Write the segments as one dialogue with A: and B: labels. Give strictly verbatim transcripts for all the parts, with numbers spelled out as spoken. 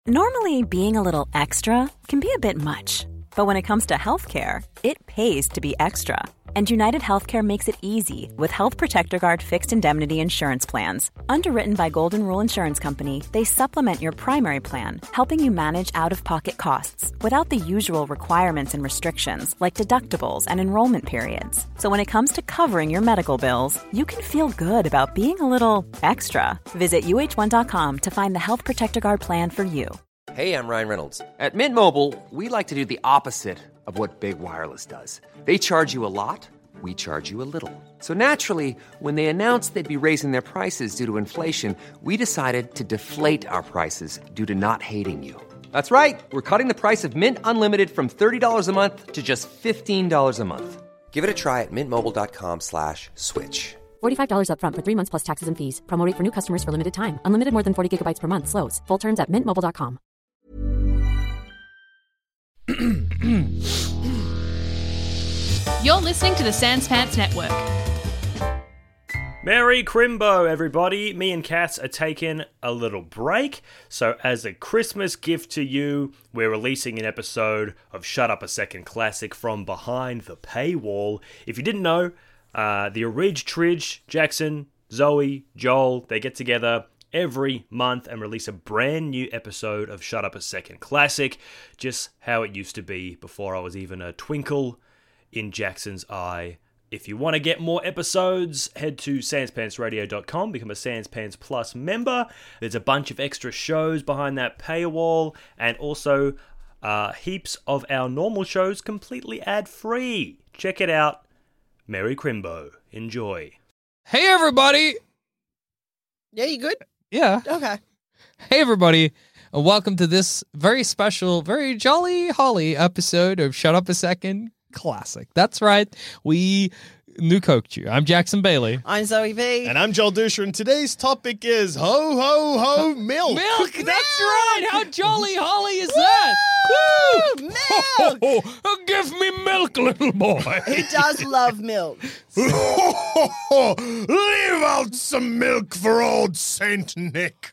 A: Normally, being a little extra can be a bit much, but when it comes to healthcare, it pays to be extra. And United Healthcare makes it easy with Health Protector Guard fixed indemnity insurance plans. Underwritten by Golden Rule Insurance Company, they supplement your primary plan, helping you manage out-of-pocket costs without the usual requirements and restrictions like deductibles and enrollment periods. So when it comes to covering your medical bills, you can feel good about being a little extra. Visit U H one dot com to find the Health Protector Guard plan for you.
B: Hey, I'm Ryan Reynolds. At Mint Mobile, we like to do the opposite of what Big Wireless does. They charge you a lot, we charge you a little. So naturally, when they announced they'd be raising their prices due to inflation, we decided to deflate our prices due to not hating you. That's right. We're cutting the price of Mint Unlimited from thirty dollars a month to just fifteen dollars a month. Give it a try at mintmobile.com slash switch.
C: forty-five dollars up front for three months plus taxes and fees. Promo rate for new customers for limited time. Unlimited more than forty gigabytes per month. Slows full terms at mint mobile dot com.
D: You're listening to the Sans Pants Network.
E: Merry Crimbo, everybody. Me and Cass are taking a little break. So as a Christmas gift to you, we're releasing an episode of Shut Up a Second Classic from behind the paywall. If you didn't know, uh, the Ridge Tridge, Jackson, Zoe, Joel, they get together every month and release a brand new episode of Shut Up a Second Classic. Just how it used to be before I was even a twinkle in Jackson's eye. If you want to get more episodes, head to sans pants radio dot com, become a Sans Pants Plus member. There's a bunch of extra shows behind that paywall, and also uh, heaps of our normal shows completely ad-free. Check it out. Merry Crimbo. Enjoy.
F: Hey, everybody.
G: Yeah, you good?
F: Yeah.
G: Okay.
F: Hey, everybody. And welcome to this very special, very jolly holly episode of Shut Up a Second Classic. That's right. We new coked you. I'm Jackson Bailey.
G: I'm Zoe B.
H: And I'm Joel Dusher, and today's topic is ho, ho, ho, milk.
F: Milk, that's right. How jolly holly is that?
G: Woo! Milk!
F: Oh, oh, give me milk, little boy.
G: He does love milk.
H: Leave out some milk for old Saint Nick.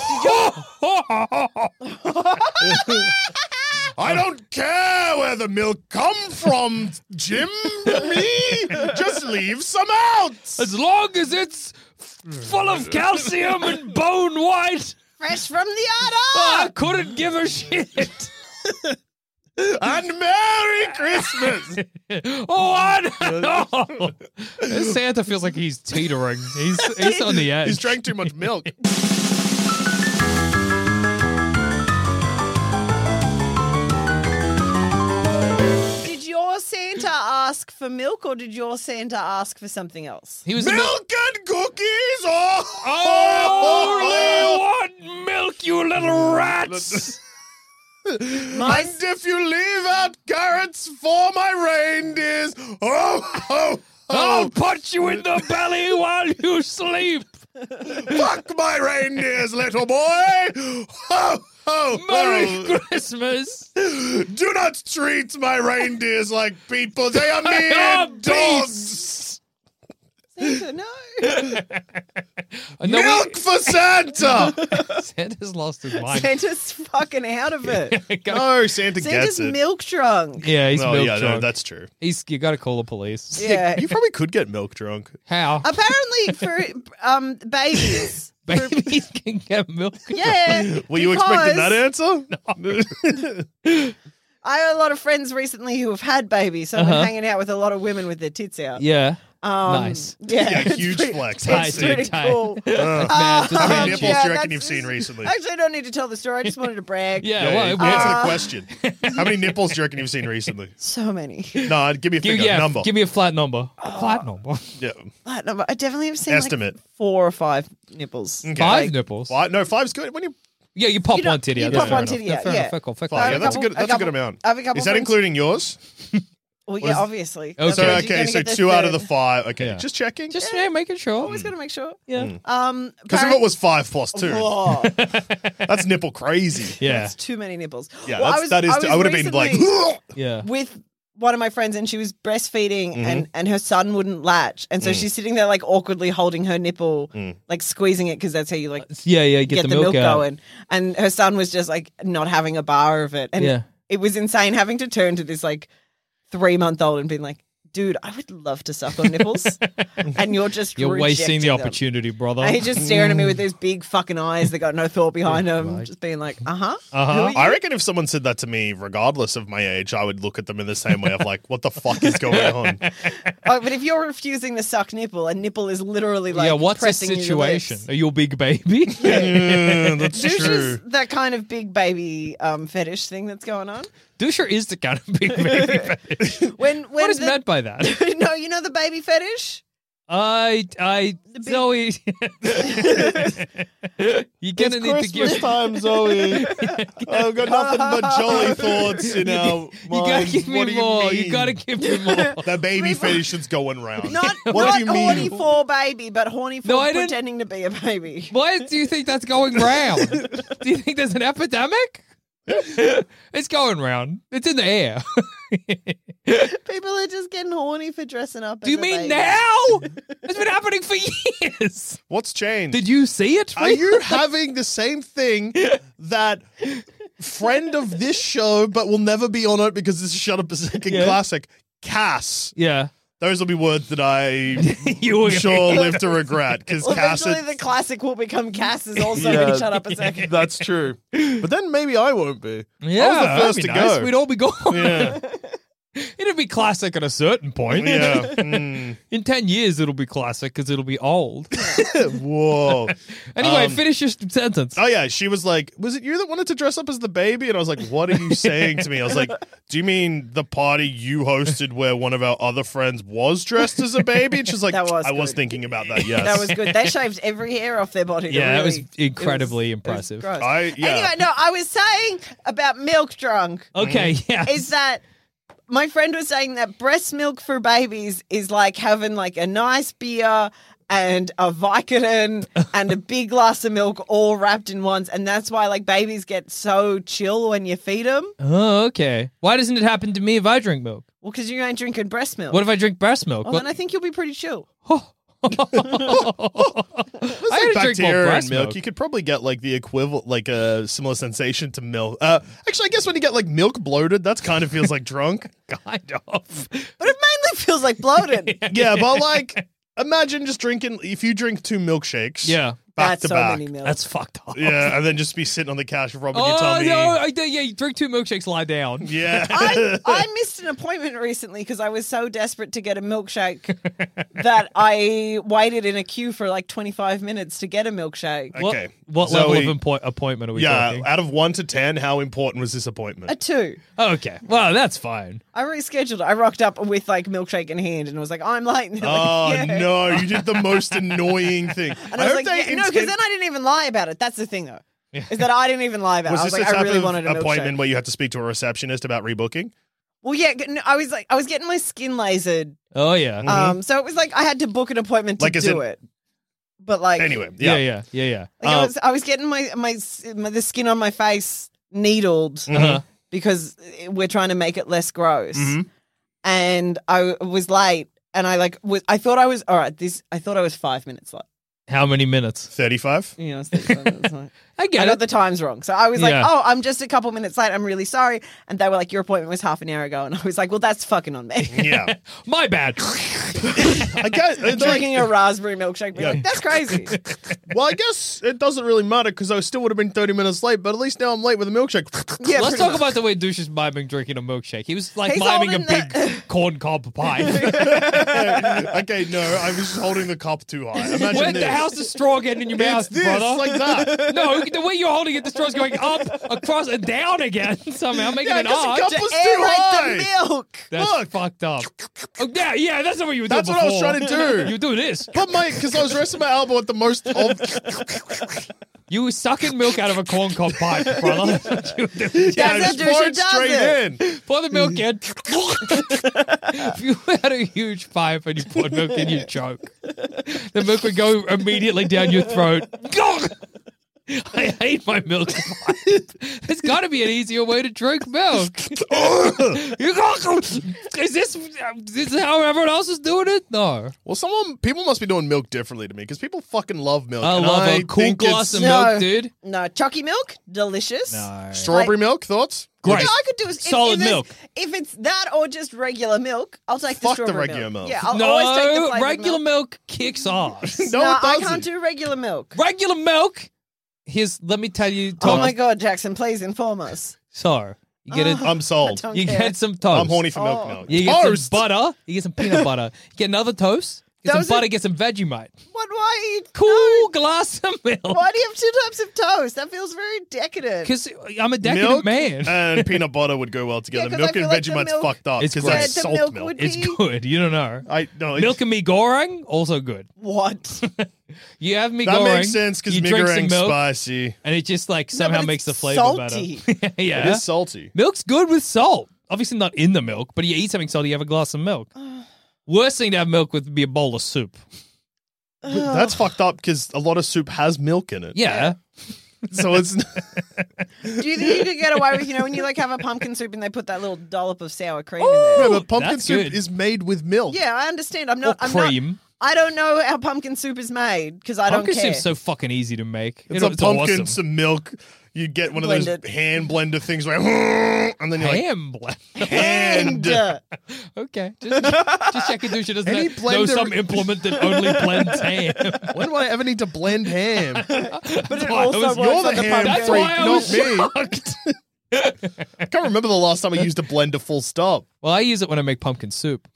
H: I don't care where the milk come from, Jim. Me, just leave some out.
F: As long as it's full of calcium and bone white.
G: Fresh from the udder.
F: I couldn't give a shit.
H: And Merry Christmas.
F: Oh, I don't know. Santa feels like he's teetering. He's he's on the edge.
H: He's drank too much milk.
G: Did your Santa ask for milk, or did your Santa ask for something else?
F: He was
H: milk
F: mil-
H: and cookies. Oh,
F: oh, only one milk, you little rats.
G: My
H: and if you leave out carrots for my reindeers, oh, oh,
F: I'll
H: oh,
F: punch you in the belly while you sleep.
H: fuck my reindeers, little boy. Oh, oh,
F: Merry
H: oh.
F: Christmas.
H: Do not treat my reindeers like people. They are
F: They
H: mere
F: are
H: dogs.
G: Santa, no.
F: Uh, no,
H: Milk
F: we-
H: for Santa.
F: Santa's lost his mind.
G: Santa's fucking out of it.
H: No, Santa
G: Santa's
H: gets it.
G: milk drunk.
F: Yeah, he's
H: Oh,
F: milk
H: yeah, no,
F: drunk.
H: that's true.
F: He's you got to call the police.
G: Yeah.
H: You probably could get milk drunk.
F: How?
G: Apparently for um babies.
F: Babies can get milk.
G: Yeah.
H: Were you expecting that
G: because
H: answer?
G: I have a lot of friends recently who have had babies, so I've
F: Uh-huh.
G: been hanging out with a lot of women with their tits out.
F: Yeah.
G: Um,
F: Nice.
G: Yeah,
H: Yeah,
G: it's
H: huge
G: pretty-
H: flex.
G: It's
F: Tight, dude,
G: pretty
F: tight.
G: cool.
H: Uh,
F: Man,
G: Uh,
F: just
H: How many
F: man
H: nipples
F: shit.
H: do you reckon
G: that's-
H: you've seen recently?
G: Actually, I don't need to tell the story. I just wanted to brag.
F: Yeah,
H: Yeah,
F: well,
H: yeah,
F: it
H: answer
F: was-
H: the question. How many nipples do you reckon you've seen recently?
G: So many.
H: No, give me a
F: Give,
H: figure,
F: yeah,
H: number.
F: give me a flat number. A flat number.
H: yeah.
G: That number. I definitely have seen
H: Estimate.
G: like four or five nipples.
H: Okay.
F: Five
G: Like,
F: nipples.
H: Five, no, five's good. When you,
F: Yeah, you pop
G: You don't-
F: one titty
G: you
F: out.
G: pop
F: That's fair
G: one
F: enough.
G: titty
F: That's
G: out,
F: fair
G: yeah.
F: enough. Fair call, fair call.
H: five,
G: I
H: yeah,
G: have a
H: that's a
G: couple-
H: good. That's
G: a
H: a good
G: couple-
H: amount.
G: I have a couple
H: Is that
G: friends-
H: including yours?
G: Well,
F: Was-
G: yeah, obviously.
F: Okay.
H: So
G: Otherwise you're
H: okay,
G: gonna
H: so
G: get the
H: two out of the
G: third.
H: five. Okay,
F: Yeah.
H: just checking.
F: Just yeah, making sure.
G: Always got to make sure.
F: Yeah.
G: Um,
H: Because if it was five plus two,
G: Whoa,
H: that's nipple crazy.
F: Yeah.
G: that's too many nipples.
H: Yeah,
G: Well,
H: that's,
G: I was,
H: that is.
G: I, was
H: I would have been like,
G: recently
F: Yeah.
G: with one of my friends and she was breastfeeding
H: Mm-hmm.
G: and, and her son wouldn't latch. And so
H: Mm.
G: she's sitting there like awkwardly holding her nipple, like squeezing it because that's how you like
F: Yeah, yeah, get,
G: get,
F: the,
G: the,
F: milk,
G: milk,
F: out.
G: going. And her son was just like not having a bar of it. And
F: Yeah.
G: it was insane having to turn to this like three month old and being like, dude, I would love to suck on nipples. And you're just
F: You're wasting the
G: rejecting them.
F: opportunity, brother.
G: And he's just staring at me with these big fucking eyes that got no thought behind them, just being like, uh huh.
F: Uh-huh.
H: I reckon if someone said that to me, regardless of my age, I would look at them in the same way of like, what the fuck is going on?
G: Oh, but if you're refusing to suck nipple, a nipple is literally like
F: yeah, what's the
G: pressing your
F: situation?
G: lips.
F: Are you a big baby?
H: Yeah, that's
G: Douche
H: true.
G: is that kind of big baby um, fetish thing that's going on.
F: Dusher is the kind of big baby fetish.
G: When, when
F: What is
G: the,
F: meant by that?
G: no, you know the baby fetish?
F: I, I,
G: big-
F: Zoe, you're gonna need to give.
H: time, Zoe. I've got nothing but jolly thoughts in our
F: You gotta
H: minds.
F: give me
H: What do you
F: more.
H: mean?
F: You gotta give me more.
H: The baby fetish that's going round.
G: Not,
H: what
G: not
H: do you mean?
G: horny for baby, but horny for
F: No, I didn't-
G: pretending to be a baby.
F: Why do you think that's going round? Do you think there's an epidemic? It's going round. It's in the air.
G: People are just getting horny for dressing up.
F: Do
G: as
F: you
G: a
F: mean
G: baby.
F: now? It's been happening for years.
H: What's changed?
F: Did you see it?
H: Are you having the same thing that friend of this show, but will never be on it because this is Shut Up a Second
F: Yeah.
H: classic, Cass?
F: Yeah.
H: Those will be words that I
F: You were-
H: sure live to regret because
G: Well,
H: Cass.
G: eventually the classic will become Cass is also
H: Yeah.
G: in Shut Up a Second.
H: That's true. But then maybe I won't be.
F: Yeah,
H: I was the
F: that'd
H: first
F: be
H: to
F: nice.
H: go.
F: We'd all be gone.
H: Yeah.
F: It'd be classic at a certain point.
H: Yeah. Mm.
F: In ten years, it'll be classic because it'll be old.
H: Whoa.
F: Anyway,
H: Um,
F: finish your sentence.
H: Oh yeah, she was like, "Was it you that wanted to dress up as the baby?" And I was like, "What are you saying to me?" I was like, "Do you mean the party you hosted where one of our other friends was dressed as a baby?" And she's like,
G: That was
H: "I was
G: good.
H: thinking about that." Yes,
G: That was good. They shaved every hair off their body. to
F: Yeah, it was
G: really-
F: incredibly
G: it was- it was
F: impressive.
G: gross.
H: I yeah.
G: Anyway, no, I was saying about milk drunk
F: Okay,
H: Mm.
F: yeah.
G: is that my friend was saying that breast milk for babies is like having like a nice beer and a Vicodin and a big glass of milk all wrapped in ones. And that's why like babies get so chill when you feed them.
F: Oh, okay. Why doesn't it happen to me if I drink milk?
G: Well, because you ain't drinking breast milk.
F: What if I drink breast milk?
G: Well,
F: What-
G: then I think you'll be pretty chill.
H: It's
F: I
H: like
F: gotta drink more
H: bacteria
F: breast
H: in milk.
F: milk.
H: You could probably get like the equivalent, like a similar sensation to milk. Uh, actually, I guess when you get like milk bloated, that's kind of feels like drunk.
F: kind of.
G: But it mainly feels like bloated.
H: Yeah, but like, imagine just drinking. If you drink two milkshakes,
F: Yeah.
H: back
G: That's
H: to
G: so
H: back.
G: many milk.
F: That's fucked up.
H: Yeah, and then just be sitting on the couch rubbing your
F: Oh,
H: tummy.
F: no. I, yeah, you drink two milkshakes, lie down.
H: Yeah.
G: I, I missed an appointment recently because I was so desperate to get a milkshake that I waited in a queue for like twenty-five minutes to get a milkshake.
F: What,
H: Okay.
F: what
H: Zoe-
F: level of impo- appointment are we
H: yeah,
F: talking?
H: out of one to ten, how important was this appointment?
G: A two.
F: Okay. Well, that's fine.
G: I rescheduled. I rocked up with like milkshake in hand and was like, I'm late. And they're
H: Oh
G: like, yeah.
H: no, you did the most annoying thing.
G: And I, was
H: hope
G: like,
H: they
G: yeah, no, because
H: intent-
G: then I didn't even lie about it. That's the thing, though, is that I didn't even lie about
H: was
G: it. I
H: this
G: was like,
H: the
G: I
H: type
G: really
H: of
G: wanted a
H: appointment
G: milkshake.
H: where you had to speak to a receptionist about rebooking?
G: Well, yeah, no, I was like, I was getting my skin lasered.
F: Oh, yeah.
G: Um, so it was like I had to book an appointment to
H: Like, is
G: do
H: it-
G: it. But like,
H: Anyway,
F: yeah,
H: yeah.
F: yeah, yeah, yeah.
G: like I
H: Um,
G: was, I was getting my, my my the skin on my face needled
F: Uh-huh.
G: because we're trying to make it less gross.
H: Mhm.
G: And I was late, and I like was I thought I was all right. This I thought I was five minutes late.
F: How many minutes?
H: thirty-five?
G: You know, I was thinking, minutes late.
F: I get
G: I
F: it.
G: got the times wrong. So I was like,
F: Yeah.
G: oh, I'm just a couple minutes late. I'm really sorry. And they were like, your appointment was half an hour ago. And I was like, well, that's fucking on me.
H: Yeah.
F: My bad.
H: I guess. it's like-
G: Drinking a raspberry milkshake. Being
H: Yeah.
G: like, that's crazy.
H: well, I guess it doesn't really matter because I still would have been thirty minutes late, but at least now I'm late with a milkshake.
G: Yeah,
F: Let's
G: pretty
F: talk
G: much.
F: about the way Douche is miming drinking a milkshake. He was like
G: He's
F: miming a
G: holding
F: big
G: the-
F: corn cob pie.
H: Okay, no, I was just holding the cup too high. Imagine
F: Where
H: this.
F: the how's the straw getting in your mouth,
H: It's this,
F: brother?
H: like that.
F: No, the way you're holding it, the straw's going up, across, and down again somehow, making
H: Yeah,
F: an
H: 'cause the
F: arch.
H: cup
G: To
H: was too
G: aerate
H: high.
G: the milk.
F: That's
H: Look.
F: fucked up. Oh, yeah, yeah, that's not what you were doing
H: That's what I was
F: before.
H: trying to do.
F: You do this.
H: But my, because I was resting my elbow at the most. Of,
F: You were sucking milk out of a corn cob pipe, brother. That's what you were doing.
H: yeah, I
G: That's
H: just
G: how
H: poured
G: Dusha does
H: straight
G: it.
H: in.
F: Pour the milk in. If you had a huge pipe and you poured milk in, you'd choke. The milk would go immediately down your throat. I hate my milk pipe. There's got to be an easier way to drink milk. You got, is this is this how everyone else is doing it? No.
H: Well, someone people must be doing milk differently to me because people fucking love milk.
F: I
H: and
F: love
H: I
F: a cool
H: think
F: glass
H: it's
F: of milk,
G: No.
F: dude.
G: No, chalky milk, delicious.
F: No.
H: strawberry
G: Like-
H: milk. Thoughts?
F: Great.
G: You know, I could do is if,
F: Solid
G: if there's-
F: milk.
G: If it's that or just regular milk, I'll take the
H: Fuck the
G: strawberry
H: regular milk.
G: Yeah, I'll always take the
F: No,
G: flavored
F: regular
G: milk.
F: milk kicks ass.
H: No,
G: No,
H: it
G: I
H: doesn't.
G: can't do regular milk.
F: Regular milk. Here's let me tell you.
G: Oh
F: Tom.
G: my god, Jackson, please inform us.
F: So you get it.
H: I'm sold.
G: I don't
F: You
G: care.
F: get some toast.
H: I'm horny for milk
G: Oh.
H: now.
F: You get
H: Toast.
F: some butter. You get some peanut butter. You get another toast. Get
G: Those
F: some
G: are-
F: butter. Get some Vegemite.
G: What? Why?
F: Cool glass of milk.
G: Why do you have two types of toast? That feels very decadent.
F: Because I'm a decadent
H: Milk
F: man.
H: and peanut butter would go well together.
G: 'cause I
H: milk
G: feel
H: and
G: like the
H: Vegemite's
G: milk-
H: fucked up
F: It's
H: because
F: great.
H: that's
G: The
H: salt
G: milk
H: milk.
G: would-
F: It's
G: be-
F: good. You don't know.
H: I no, it's-
F: Milk and me goreng, also good.
G: What?
F: You have me
H: that
F: goreng.
H: makes sense because
F: you drink some
H: goreng's
F: milk,
H: spicy.
F: and it just like
G: No,
F: somehow
G: but
F: makes the
G: it's
F: flavor
G: salty.
F: better. yeah,
H: It is salty.
F: milk's good with salt. Obviously not in the milk, but you eat something salty, you have a glass of milk. Worst thing to have milk with would be a bowl of soup.
H: But that's fucked up because a lot of soup has milk in it.
F: Yeah.
H: So it's
G: Do you think you could get away with, you know, when you like have a pumpkin soup and they put that little dollop of sour cream in there?
H: yeah, but pumpkin
F: that's
H: soup
F: good.
H: is made with milk.
G: Yeah, I understand. I'm
F: Or
G: not. I'm not.
F: cream.
G: I don't know how pumpkin soup is made because I
F: Pumpkin
G: don't care.
F: soup's so fucking easy to make.
H: It's
F: You know,
H: a pumpkin,
F: awesome.
H: some milk. You get one of
G: Blend
H: those
G: it.
H: hand blender things where, and then you're like,
F: Ham blend.
H: hand.
G: And,
F: Okay. Just, just checking Dusha doesn't
H: Any
F: know
H: blender-
F: some implement that only blends ham.
H: When do I ever need to blend ham?
G: but it
F: why I
G: also
F: was-
G: works
H: You're the
G: on the
H: ham
G: pumpkin.
F: That's
H: freak,
F: why I
H: not
F: was
H: me.
F: shocked.
H: I can't remember the last time I used a blender full stop.
F: Well, I use it when I make pumpkin soup.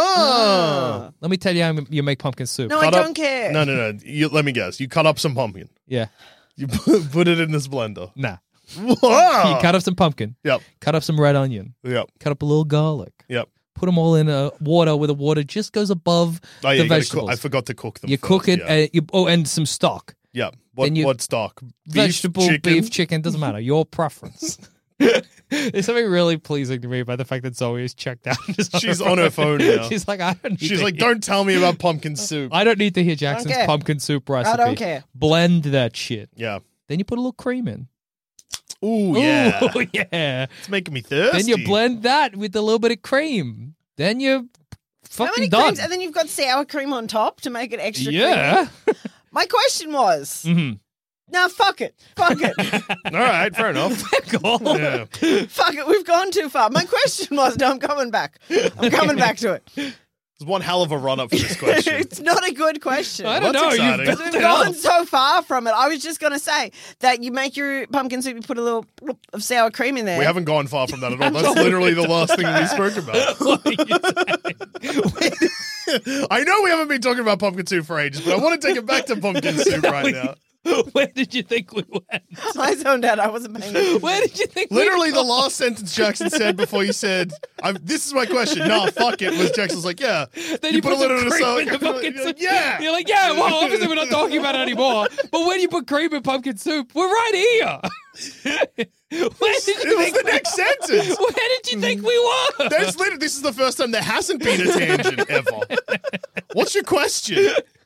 H: Ah.
F: Let me tell you how you make pumpkin soup.
G: No, I
H: Cut up-
G: don't care.
H: No, no, no. You, let me guess. You cut up some pumpkin.
F: Yeah.
H: You put, put it in this blender.
F: Nah.
H: Wow.
F: You cut up some pumpkin.
H: Yep.
F: Cut up some red onion.
H: Yep.
F: Cut up a little garlic.
H: Yep.
F: Put them all in a water where the water just goes above
H: Oh, yeah,
F: the
H: you gotta
F: vegetables.
H: cook. I forgot to cook them.
F: you
H: first,
F: cook it.
H: Yeah.
F: Uh, you, oh, and some stock.
H: yeah. What,
F: then you-
H: what stock? Beef,
F: Vegetable,
H: chicken?
F: beef, chicken, doesn't matter. Your preference. There's something really pleasing to me by the fact that Zoe is checked out.
H: She's on her phone now.
F: She's like, I don't need
H: She's
F: to
H: like,
F: hear-
H: don't tell me about pumpkin soup.
F: I don't need to hear Jackson's
G: care.
F: pumpkin soup recipe.
G: don't care.
F: Blend that shit.
H: Yeah.
F: Then you put a little cream in.
H: Ooh, yeah.
F: Ooh, yeah.
H: It's making me thirsty.
F: Then you blend that with a little bit of cream. Then you're
G: How many
F: fucking done.
G: creams? And then you've got sour cream on top to make it extra
F: Yeah.
G: creamy. My question was,
F: Mhm.
G: now fuck it. Fuck it.
H: All right, fair enough.
F: Cool.
H: Yeah.
G: Fuck it. We've gone too far. My question was, no, I'm coming back. I'm coming back to it.
H: There's one hell of a run up for this question.
G: It's not a good question.
F: I don't
H: That's
F: know.
H: exciting.
F: You've built
G: We've
F: it up.
G: gone so far from it. I was just going to say that you make your pumpkin soup, you put a little bloop of sour cream in there.
H: We haven't gone far from that at all. That's literally the last thing we spoke about.
F: What are you saying?
H: I know we haven't been talking about pumpkin soup for ages, but I want to take it back to pumpkin soup right now.
F: Where did you think we went?
G: I zoned out. I wasn't paying attention.
F: Where did you think
H: Literally,
F: we
H: the last sentence Jackson said before you said, I'm, "This is my question." Nah, fuck it. Was Jackson's like, "Yeah."
F: Then you, put,
H: a little
F: some
H: bit of
F: cream
H: sour
F: in the
H: cream.
F: pumpkin
H: You're
F: soup.
H: like, yeah.
F: You're like, yeah, well, obviously we're not talking about it anymore. But when you put cream in pumpkin soup, we're right here. Where did you
H: It was
F: think
H: the next sentence.
F: Where did you think we were?
H: There's literally, this is the first time there hasn't been a tangent ever. What's your question?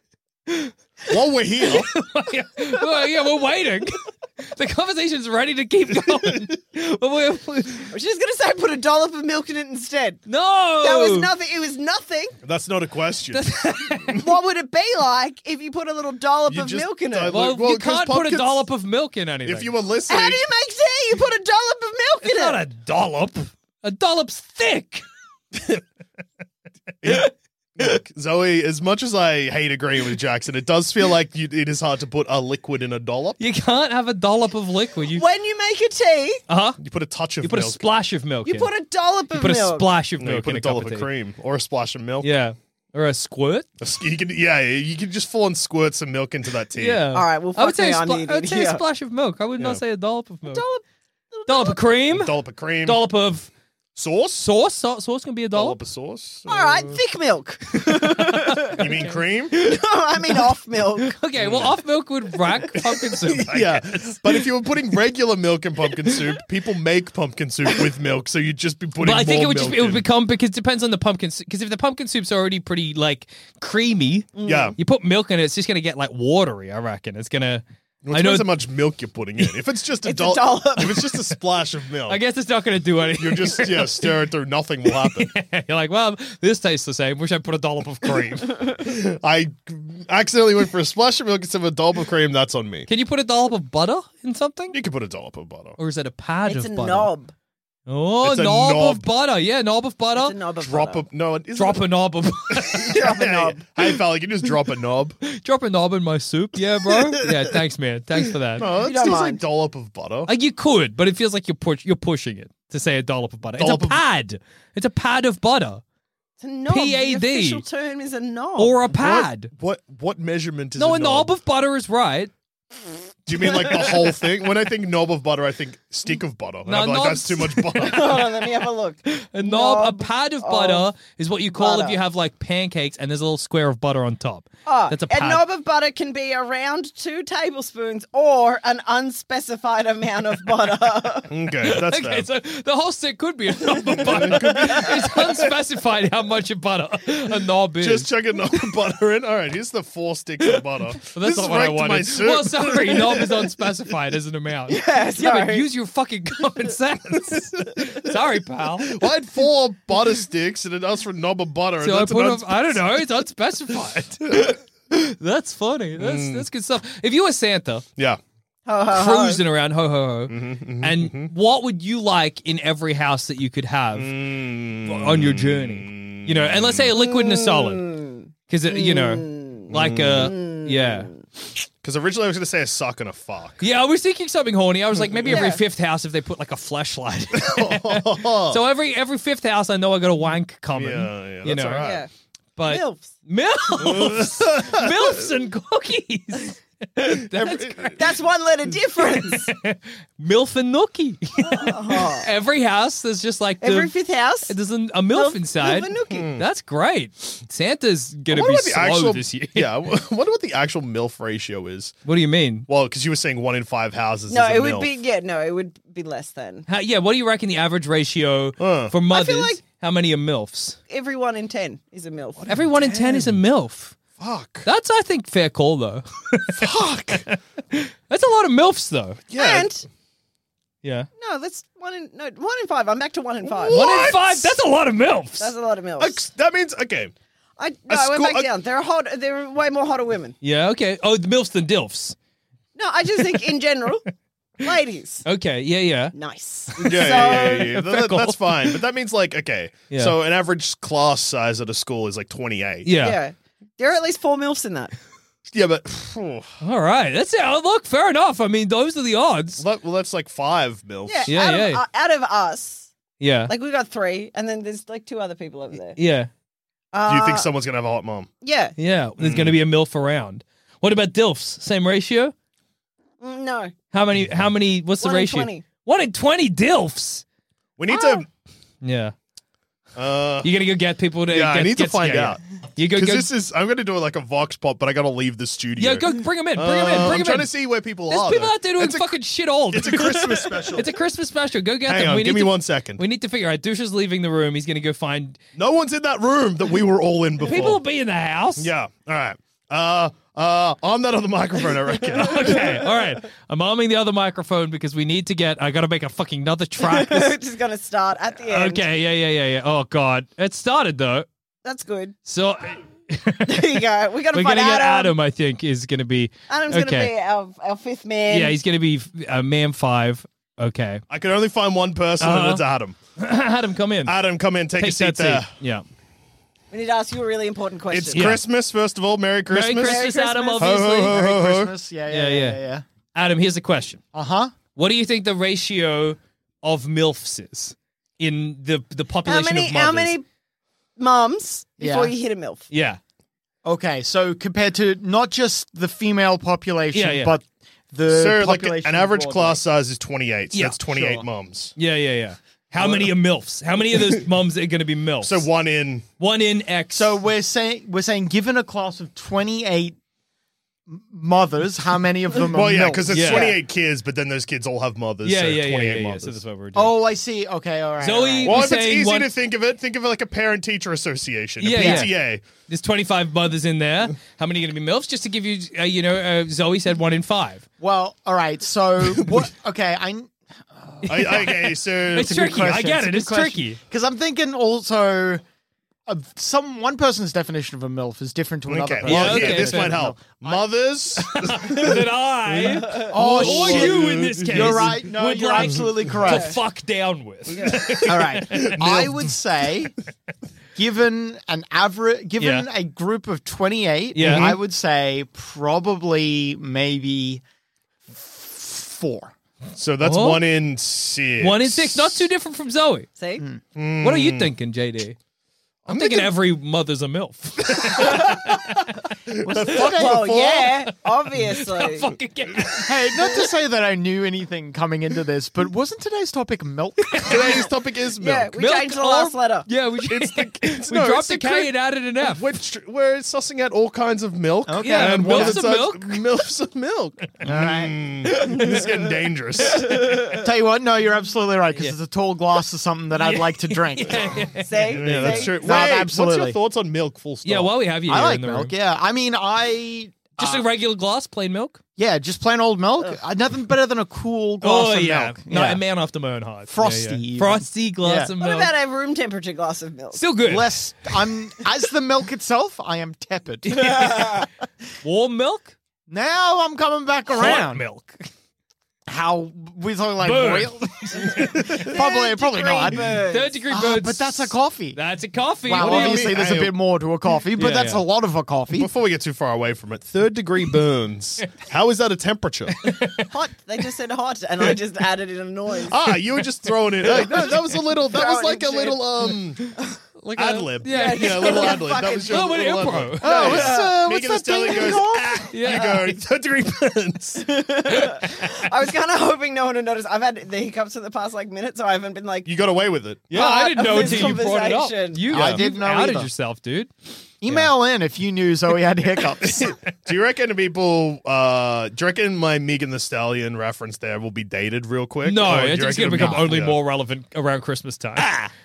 H: While we're here,
F: Well, yeah, we're waiting. The conversation's ready to keep going. But we're,
G: I was just going to say put a dollop of milk in it instead.
F: no,
G: That was nothing. It was nothing.
H: that's not a question.
G: What would it be like if you put a little dollop
H: You
G: of
H: just
G: milk in
H: dilute-
G: it?
F: Well,
H: Well,
F: you
H: 'cause
F: can't put a
H: pumpkins-
F: dollop of milk in anything.
H: If you were listening,
G: How do you make tea? You put a dollop of milk
F: it's
G: in
F: not
G: it.
F: a dollop. A dollop's thick.
H: Look, Zoe, as much as I hate agreeing with Jackson, it does feel like you, it is hard to put a liquid in a dollop.
F: You can't have a dollop of liquid. You
G: When you make a tea,
F: uh huh.
H: You put a touch of
F: You put
H: milk.
F: a splash of milk.
G: you
F: in.
G: put a dollop
F: You
G: of
F: put a
G: milk.
F: splash of
H: no, you
F: milk
H: put
F: in
H: a
F: a cup
H: dollop
F: of
H: of
F: tea.
H: cream or a splash of milk.
F: Yeah, or a squirt.
H: A sk- You can, yeah, you can just full on squirt some milk into that tea.
F: Yeah.
G: All right, well,
F: I would
G: fuck
F: say
G: me,
F: a
G: I'm
F: spla-
G: the
F: I would
G: idiot
F: say a
G: here.
F: splash of milk. I would
H: Yeah.
F: not say a dollop of milk.
G: Dollop,
F: Dollop of cream.
H: A dollop of cream.
F: Dollop of
H: Sauce?
F: sauce. Sau- Sauce can be a
H: Dollop
F: dollop.
H: of sauce.
G: All right, thick milk.
H: You mean cream?
G: no, I mean off milk.
F: Okay, well, off milk would rack pumpkin soup. I
H: yeah.
F: guess.
H: But if you were putting regular milk in pumpkin soup, people make pumpkin soup with milk, so you'd just be putting
F: But I think
H: more
F: it would just
H: milk
F: it would
H: in.
F: become because it depends on the pumpkin because if the pumpkin soup's already pretty like creamy,
H: Yeah.
F: you put milk in it, it's just gonna get like watery. I reckon it's gonna
H: Well,
F: I
H: it
F: know-
H: depends how much milk you're putting in. If it's just a,
G: It's a
H: doll-
G: dollop.
H: if it's just a splash of milk,
F: I guess it's not going to do anything.
H: you're just yeah staring through. Nothing will happen.
F: You're like, well, this tastes the same. Wish I put a dollop of cream.
H: I accidentally went for a splash of milk instead of a dollop of cream. That's on me.
F: Can you put a dollop of butter in something?
H: You can put a dollop of butter.
F: Or is it a pad
G: It's
F: of
G: a
F: butter?
G: knob.
F: Oh,
H: It's a
F: knob,
H: knob.
F: of butter. Yeah, knob of butter.
G: It's a knob of
H: Drop
G: butter.
H: a no. It isn't
F: Drop a knob of
G: Drop a knob.
H: Hey, pal, you can just drop a knob.
F: drop a knob in my soup. Yeah, bro. Yeah, thanks, man. Thanks for that.
H: No,
G: You
H: it's
G: don't
H: still
G: mind.
H: like dollop of butter.
F: Like you could, but it feels like you're push- you're pushing it to say a dollop of butter.
H: Dollop
F: it's
H: of-
F: a pad. It's a pad of butter
G: It's a knob.
F: P A D.
G: The official term is a knob.
F: or a pad.
H: What what measurement is
F: No,
H: a
F: a knob of butter is right.
H: Do you mean like the whole thing? When I think knob of butter, I think stick of butter. And
F: No,
H: I'm like,
F: knobs-
H: that's too much butter.
G: Hold on, let me have a look.
F: A knob,
G: Knob
F: a pad of
G: of
F: butter is what you call if
G: butter.
F: you have like pancakes and there's a little square of butter on top.
G: Oh,
F: That's a
G: a,
F: pad.
G: knob of butter can be around two tablespoons or an unspecified amount of butter.
H: Okay, that's
F: Okay,
H: fair.
F: so the whole stick could be a knob of butter. It's unspecified how much of butter a knob is.
H: Just chuck a knob of butter in. All right, here's the four sticks of butter.
F: Well, that's
H: this
F: not
H: is
F: what I
H: right to my
F: wanted.
H: soup.
F: Well, sorry, knob is unspecified as an amount.
G: Yeah,
F: Yeah, but
G: sorry.
F: use your fucking common sense. Sorry, pal.
H: Well, I had four butter sticks and it asked for a knob of butter. and
F: So I
H: that's
F: put
H: an
F: up, I don't know, it's unspecified. That's funny. That's
H: Mm.
F: that's good stuff. If you were Santa
H: Yeah.
G: Ho, ho, ho.
F: cruising around, ho ho ho,
H: Mm-hmm,
F: and what would you like in every house that you could have
H: Mm.
F: on your journey? You know, and let's say a liquid and a solid, because you know, like a yeah.
H: Because originally I was going to say a suck and a fuck.
F: Yeah, I was thinking something horny. I was like, maybe every
G: Yeah.
F: fifth house if they put like a flashlight. So every every fifth house, I know I got a wank coming.
H: Yeah, yeah,
F: you
H: that's
F: know,
H: all right.
G: Yeah.
F: but
G: Milfs.
F: milfs, milfs and cookies. That's great.
G: That's one letter difference.
F: Milf and nookie. Every house, there's just like the,
G: Every fifth house.
F: there's an, a milf,
G: Milf-
F: inside.
G: milf and nookie.
F: That's great. Santa's gonna
H: What
F: be
H: about the
F: slow
H: actual,
F: this year.
H: Yeah, I wonder what the actual MILF ratio is.
F: What do you mean?
H: Well, because you were saying one in five houses
G: No,
H: is a
G: it would
H: MILF.
G: be yeah, no, it would be less than.
F: How, yeah, what do you reckon the average ratio
H: Uh.
F: for mothers?
G: like-
F: how many are milfs?
G: Every one in ten is a MILF.
F: Every one in ten is a milf.
H: Fuck.
F: That's, I think, fair call though.
H: Fuck.
F: That's a lot of milfs though.
H: Yeah.
G: And
F: Yeah.
G: no, that's one in no one in five. I'm back to one in five.
F: One in
H: What?
F: five. That's a lot of milfs.
G: That's a lot of MILFs.
H: Ex- that means, okay.
G: I no,
H: a
G: I went
H: school-
G: back
H: a-
G: down. There are hot. There are way more hotter women.
F: yeah. Okay. Oh, the milfs than dilfs.
G: No, I just think in general, ladies,
F: Okay. Yeah. Yeah.
G: nice.
H: Yeah, yeah, yeah, yeah, yeah.
F: Fair
H: That-
F: call.
H: that's fine. But that means, like, okay.
F: Yeah.
H: So an average class size at a school is like twenty-eight.
F: Yeah.
G: Yeah, there are at least four MILFs in that.
H: Yeah, but
F: All right. That's it. Oh, look, fair enough. I mean, those are the odds.
H: well, that, well that's like five MILFs.
G: Yeah,
F: Yeah,
G: out, Of,
F: yeah.
G: uh, out of us,
F: Yeah.
G: like we got three, and then there's like two other people over there.
F: Yeah.
G: Uh,
H: Do you think someone's going to have a hot mom?
G: Yeah,
F: Yeah. There's going to be a milf around. What about dilfs? Same ratio?
G: Mm, no,
F: How many? How many? What's the
G: One in
F: ratio?
G: twenty.
F: One in twenty dilfs.
H: We need
G: Ah.
H: to.
F: Yeah.
H: Uh,
F: You gotta go get people to.
H: Yeah, I
F: get,
H: need to
F: get-
H: find
F: yeah, yeah.
H: out.
F: You go.
H: Because
F: go
H: this is, I'm going to do like a vox pop, but I got to leave the studio.
F: yeah, go bring them in. Bring them
H: Uh,
F: in. Bring
H: I'm
F: them
H: trying
F: in.
H: to see where people
F: There's
H: are.
F: people
H: though.
F: out there doing
H: It's a-
F: fucking shit old.
H: It's a Christmas special.
F: It's a Christmas special. Go get
H: Hang
F: them.
H: on,
F: we
H: give
F: need
H: me
F: to,
H: one second.
F: We need to figure out. Dusha's leaving the room. He's gonna go find.
H: No one's in that room that we were all in before.
F: People will be in the house.
H: Yeah. All right. Uh, uh, on that other microphone, I reckon.
F: Okay. All right. I'm arming the other microphone because we need to get. I gotta make a fucking another track.
G: we're just gonna start at the end.
F: Okay. Yeah. Yeah. Yeah. Yeah. Oh God. It started though.
G: That's good.
F: So
G: There you go. We got to
F: we're
G: find
F: gonna get
G: Adam.
F: Adam. I think is gonna be.
G: Adam's
F: okay.
G: gonna be our, our fifth man.
F: Yeah. He's gonna be uh, man five. Okay.
H: I can only find one person,
F: Uh-huh.
H: and it's Adam.
F: Adam, come in.
H: Adam, come in, take,
F: Take
H: a seat
F: that
H: there.
F: seat. Yeah.
G: We need to ask you a really important question.
H: It's
F: Yeah.
H: Christmas, first of all. Merry Christmas.
F: Merry Christmas,
G: Merry
F: Adam.
G: Christmas.
F: Obviously.
H: Ho, ho, ho,
I: Merry
H: ho, ho.
I: Christmas. Yeah,
F: Yeah,
I: yeah,
F: yeah.
I: yeah, yeah.
F: Adam, here's a question.
I: Uh huh.
F: What do you think the ratio of MILFs is in the the
G: how
F: population
G: many
F: of mothers?
G: how many mums before
I: Yeah.
G: you hit a MILF?
F: Yeah.
I: Okay, so compared to not just the female population,
F: Yeah, yeah.
I: but the
H: So, like,
I: population
H: an average
I: broadly.
H: class size is twenty-eight. So
F: Yeah,
H: that's twenty-eight
I: sure.
H: mums.
F: Yeah, yeah, yeah. How many are MILFs? How many of those mums are going to be MILFs?
H: So one in.
F: one in X.
I: So we're saying we're saying given a class of twenty-eight mothers, how many of them are
H: Well, yeah,
I: milfs?
H: because it's
F: Yeah.
H: twenty-eight kids, but then those kids all have mothers.
F: Yeah,
H: so
F: yeah, yeah,
H: twenty-eight
F: yeah, yeah.
H: mothers.
F: So that's what we're doing.
I: Oh, I see. Okay, all right.
F: Zoe-
I: all right.
H: Well,
F: We're
H: if it's
F: saying
H: easy
F: one-
H: to think of it, think of it like a parent-teacher association, a
F: Yeah,
H: P T A.
F: There's twenty-five mothers in there. How many are going to be MILFs? Just to give you, uh, you know, uh, Zoe said one in five.
I: Well, all right. So what? Okay, I.
H: I- okay, so
F: It's tricky. I get it. It's tricky.
I: Because I'm thinking also. Uh, some one person's definition of a MILF is different to another
H: okay,
I: person's.
H: well,
F: Yeah,
H: yeah,
F: okay,
H: this
F: fair
H: might
F: enough.
H: help. Mothers,
F: That I,
I: Oh,
F: or
I: shit.
F: you in this case,
I: You're right. No,
F: would
I: you're
F: like
I: absolutely
F: to
I: correct.
F: fuck down with.
I: All right. I would say, given an average, given
F: Yeah.
I: a group of twenty-eight,
F: Yeah.
I: I would say probably maybe four.
H: so that's
F: Oh.
H: one in six.
F: One in six, not too different from Zoe.
G: See?
F: What are you thinking, J D? I'm, thinking, every mother's a MILF.
G: Well, yeah, obviously.
F: Fucking get-
I: Hey, not to say that I knew anything coming into this, but wasn't today's topic milk?
H: Today's topic is milk.
G: Yeah, we
F: Milk
G: changed the
F: or-
G: last letter.
F: Yeah, we,
H: It's the, it's,
F: we
H: no,
F: dropped
H: it's
F: the
H: the
F: K
H: cri-
F: and added an F.
H: We're, tr- we're sussing out all kinds of milk.
I: Okay.
F: Yeah,
H: and one
F: milfs
H: of
F: of
H: the
F: milk.
H: milfs of milk.
I: All right.
H: Mm, this is getting dangerous.
I: Tell you what, no, you're absolutely right, because it's a tall glass of something that I'd like to drink.
G: See?
H: Yeah, that's
G: See?
H: true.
I: No,
H: Wait, what's
I: absolutely.
H: your thoughts on milk? Full stop.
F: Yeah, while we have you
I: I
F: here
I: like
F: in the
I: milk,
F: room.
I: yeah. I mean, I...
F: Just
I: uh,
F: a regular glass, plain milk?
I: Yeah, just plain old milk. Uh, nothing better than a cool glass
F: Oh,
I: of
F: yeah.
I: milk.
F: No,
I: Yeah.
F: a man after my own heart.
I: Frosty,
F: Yeah, yeah.
I: even.
F: Frosty glass
I: Yeah.
F: of
G: What
F: milk.
G: about a room temperature glass of milk?
F: Still good.
I: Less, I'm as the milk itself, I am tepid.
F: Warm milk?
I: Now I'm coming back
F: Hot
I: around.
F: milk.
I: How we're talking like
F: Burn.
I: boiled? probably, probably not.
F: Third degree
I: Ah,
F: birds.
I: but that's a coffee.
F: That's a coffee.
I: Wow,
F: What do you
I: obviously
F: mean?
I: there's a
H: Hey,
I: bit more to a coffee, but
F: Yeah,
I: that's
F: yeah.
I: a lot of a coffee.
H: Before we get too far away from it, third degree burns. How is that a temperature?
G: Hot. They just said hot, and I just added in a noise.
H: ah, you were just throwing it. Hey, no, that was a little. That was
G: Throwing
H: like a
G: shit.
H: little um
F: Like
H: ad
F: a-
H: lib.
F: Yeah,
H: yeah, a little ad lib. That was just
F: Oh,
H: a
F: what
H: little ad
F: improv.
H: lib.
I: Oh, what's, uh, what's
H: Megan
I: that
H: Thee
I: thing
H: Stallion goes,
I: called?
H: ah,
F: Yeah.
H: you go, third degree burns.
G: I was kind of hoping no one would notice. I've had the hiccups for the past like minute, so I haven't been like.
H: You got away with it.
F: Yeah, I didn't
G: part
F: know
G: of this
F: until you brought it up.
G: conversation.
F: You,
I: I
F: you
I: didn't know
F: outed
I: either.
F: yourself, dude.
I: Email in if you knew Zoe had hiccups.
H: Do you reckon people, uh, do you reckon my Megan Thee Stallion reference there will be dated real quick?
F: No,
H: Or do
F: I
H: you
F: think it's
H: reckon
F: going to
H: it'll
F: become
H: be-
F: only
H: yeah.
F: more relevant around Christmas time.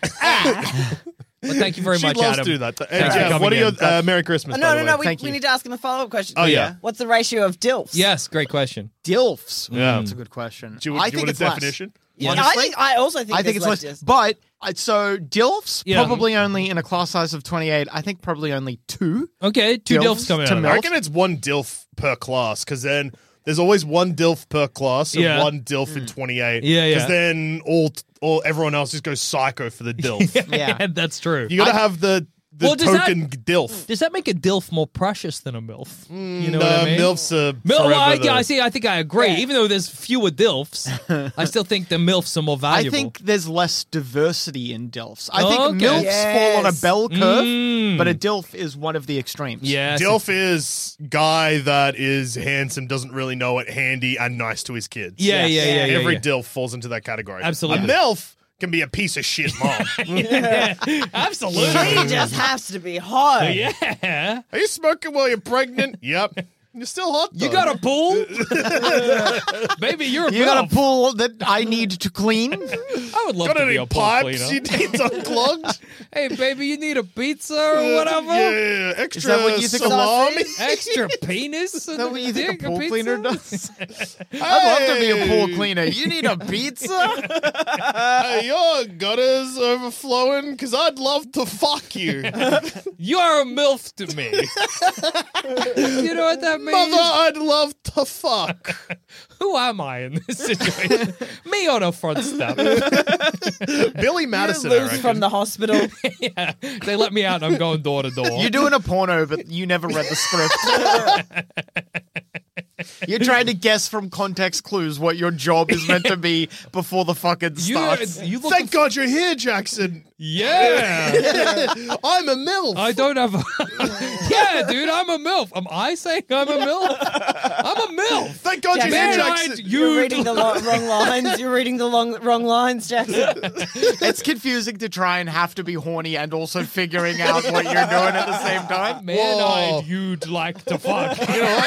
F: But thank you very
H: She
F: much,
H: loves
F: Adam.
H: to do that.
F: Thanks
H: And,
F: for
H: yeah,
F: coming
H: what are your
F: in.
H: uh, Merry Christmas?
G: Oh,
H: by
G: no,
H: the
G: no, no.
H: way.
G: We,
I: Thank
G: we
I: you.
G: need to ask him a follow up question.
H: Oh, yeah.
G: What's the ratio of dilfs?
F: Yes, great question.
I: Dilfs.
H: Yeah.
I: That's a good question.
H: Do you,
I: I
H: do you
I: think
H: want a
I: it's less.
H: definition?
F: Yeah.
G: I think. I also think.
I: I think it's
G: there's
I: less.
G: less.
I: But uh, so dilfs
F: Yeah.
I: probably only in a class size of twenty-eight. I think probably only two.
F: Okay, two
I: Dilfs
F: dilfs coming
I: to
F: out. of
I: milk.
H: I
F: that.
H: reckon it's one DILF per class because then there's always one DILF per class and
F: Yeah.
H: one DILF in twenty-eight.
F: Yeah, yeah.
H: Because then all, all everyone else just goes psycho for the DILF.
I: Yeah.
F: That's true.
H: You got to have the, the
F: Well, does that-
H: token DILF.
F: Does that make a dilf more precious than a milf? you know
H: no,
F: what I mean?
H: MILFs are
F: Mil-
H: forever
F: well, I,
H: the-
F: yeah, I see. I think I agree. Even though there's fewer dilfs, I still think the milfs are more
I: I
F: valuable.
I: think there's less diversity in dilfs. I
F: Okay.
I: think milfs fall on a
G: Yes.
I: bell curve,
F: Mm.
I: but a dilf is one of the extremes.
F: yeah,
H: DILF is guy that is handsome, doesn't really know it, handy, and nice to his kids.
F: Yeah, yeah, yeah, yeah.
H: Every
F: yeah.
H: DILF falls into that category.
F: Absolutely.
H: A MILF can be a piece of shit mom.
F: Absolutely.
G: She just has to be hot.
F: Yeah.
H: Are you smoking while you're pregnant? Yep. You're still hot, though.
F: You got a pool? Baby, you're a
I: You got a
F: milf.
I: pool that I need to clean?
F: I would love
H: Got
F: to be
H: any
F: a pool
H: pipes
F: cleaner.
H: you need unclogged?
F: Hey, baby, you need a pizza or whatever?
H: Yeah, extra
I: Is that what you think of
H: salami.
F: Extra penis?
I: Is that what you think
F: Dick,
I: a pool
F: pizza?
I: cleaner does? I'd love to be a pool
H: Hey.
I: cleaner. You need a pizza?
H: Hey, your gutter's overflowing because I'd love to fuck you.
F: You're a MILF to me. You know what that means?
H: Mother, I'd love to fuck.
F: Who am I in this situation? Me on a front step.
H: Billy
G: You
H: Madison, I
G: lose
H: reckon.
G: from the hospital.
F: Yeah, they let me out and I'm going door to door.
I: You're doing a porno, but you never read the script. You're trying to guess from context clues what your job is meant to be before the fucking
F: You,
I: starts.
F: you look
H: Thank God you're here, Jackson.
F: Yeah.
H: I'm a MILF.
F: I don't have a Yeah, dude, I'm a MILF. Am I saying I'm a MILF? I'm a MILF.
H: Thank God you
G: Jackson,
H: said
F: Man,
H: Jackson.
F: I-
G: You're
F: you
G: reading the lo- wrong lines. You're reading the long, wrong lines, Jackson.
I: It's confusing to try and have to be horny and also figuring out what you're doing at the same time.
F: Man,
H: Whoa.
F: I'd you'd like to fuck.
H: You know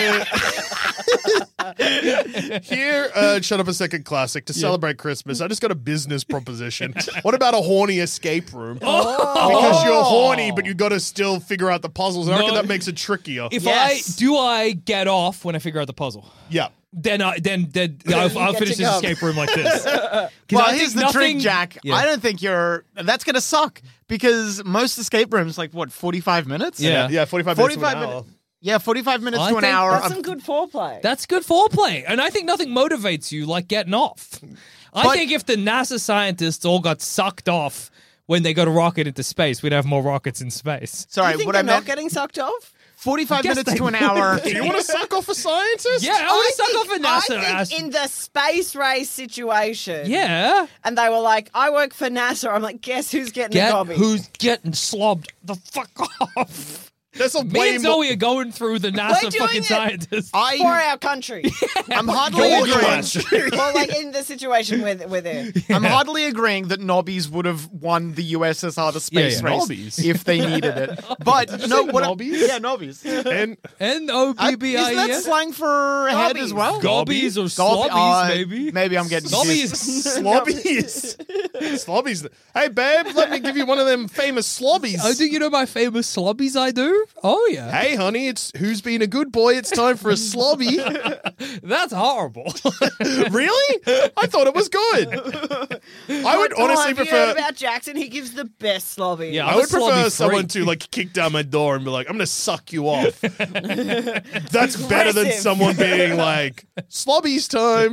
H: what? Here, here uh, Shut Up a Second Classic, to celebrate Christmas, I just got a business proposition. What about a horny escape room? Because you're horny, but you got to still figure out the puzzles. And I reckon
F: No.
H: that makes it trickier.
F: If
G: Yes.
F: I do, I get off when I figure out the puzzle.
H: yeah.
F: Then I then then I'll, I'll
G: get
F: finish
G: to
F: this
G: go.
F: escape room like this. 'Cause
I: Well,
F: I
I: here's
F: think
I: the trick,
F: nothing-
I: Jack.
F: Yeah.
I: I don't think you're. That's gonna suck because most escape rooms, like what, forty-five minutes?
F: Yeah.
H: Yeah, forty-five minutes to an
I: forty-five
H: hour.
I: minutes. Yeah, forty-five minutes
F: I
I: to an
F: think
I: hour.
G: That's
I: of-
G: some good foreplay.
F: That's good foreplay, and I think nothing motivates you like getting off. I
I: But-
F: think if the NASA scientists all got sucked off when they got a rocket into space, we'd have more rockets in space.
I: Sorry,
G: you think
I: what
G: they're
I: I
G: not
I: meant.
G: getting sucked off?
I: forty-five
F: Guess
I: minutes
F: they
I: to an hour.
H: Do you want to suck off a scientist?
F: Yeah, I would have sucked
G: think-
F: off a NASA.
G: I think
F: ass-
G: in the space race situation.
F: yeah.
G: And they were like, I work for NASA. I'm like, guess who's getting
F: Get
G: a gobby?
F: who's getting slobbed the fuck off.
H: That's a
F: Me
H: way
F: and
H: more.
F: Zoe are going through the NASA
G: doing
F: fucking
G: it.
F: scientists.
G: For
I: I,
G: our country.
I: I'm hardly
H: Your
I: agreeing.
H: country.
G: Well, like in the situation where we're there.
I: I'm hardly agreeing that Nobbies would have won the U S S R the space
F: Yeah, yeah.
I: race
H: Nobbies?
I: if they needed it. But no,
H: say
I: what?
H: Nobbies?
I: Yeah, Nobbies.
H: And
F: N O
I: I-
F: B B
I: Isn't
F: I E
I: that
F: S.
I: slang for head as well?
F: Gobbies or
I: Gob-
F: slobbies,
I: uh,
F: maybe.
I: Maybe I'm getting confused.
F: Slobbies.
H: slobbies. slobbies. Hey, babe, let me give you one of them famous slobbies.
F: Oh, do you know my famous slobbies I do? Oh, yeah.
H: Hey, honey, it's who's been a good boy. It's time for a slobby.
F: That's horrible.
H: Really? I thought it was good. I would
G: Oh,
H: honestly
G: have you
H: prefer.
G: heard about Jackson? He gives the best slobby.
F: Yeah.
H: I
F: I'm
H: would
F: a slobby
H: prefer
F: freak.
H: someone to like kick down my door and be like, "I'm going to suck you off." That's better than
G: Aggressive.
H: someone being like, "Slobby's time."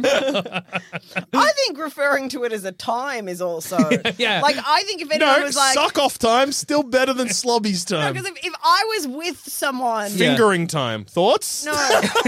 G: I think referring to it as a time is also.
F: Yeah.
G: Like, I think if anyone
H: No,
G: was like.
H: suck off time still better than slobby's time.
G: Because if, if I was with someone.
F: Yeah.
H: Fingering time. Thoughts?
G: No.